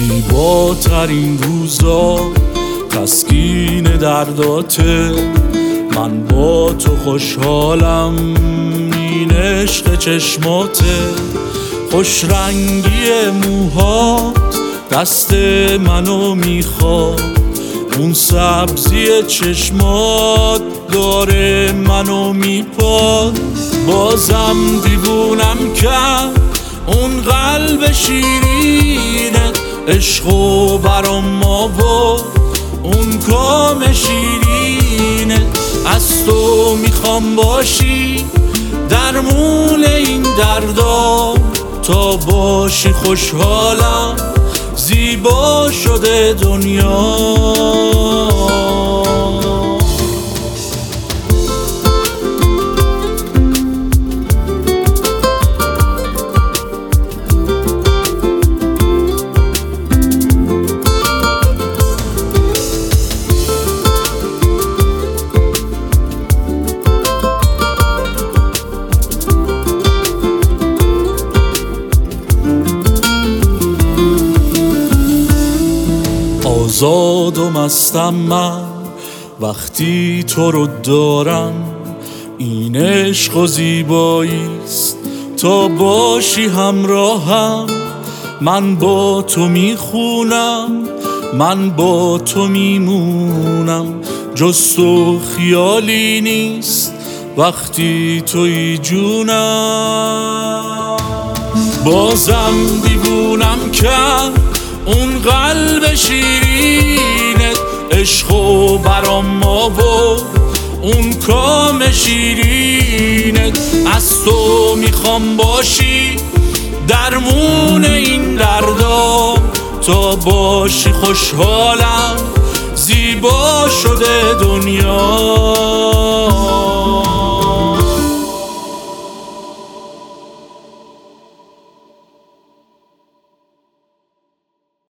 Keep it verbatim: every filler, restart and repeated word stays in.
زیباترین روزا تسکین درداته، من با تو خوشحالم این عشق چشماته. خوش رنگی موهات دست منو میخواد، اون سبزی چشمات داره منو میپاد. بازم دیوونم کرد اون قلب شیرینه، عشقو برام آورد اون کام شیرینه. از تو میخوام باشی درمون این دردا، تا باشی خوشحالم زیبا شده دنیا. آزاد و مستم من وقتی تو رو دارم، این عشق و زیباییست تا باشی همراهم. من با تو میخونم، من با تو میمونم، جز تو خیالی نیست وقتی توی جونم. بازم دیوونم کرد اون قلب شیرینت، عشقو برام آورد اون کام شیرینت. از تو میخوام باشی درمون این دردا، تا باشی خوشحالم زیبا شده دنیا.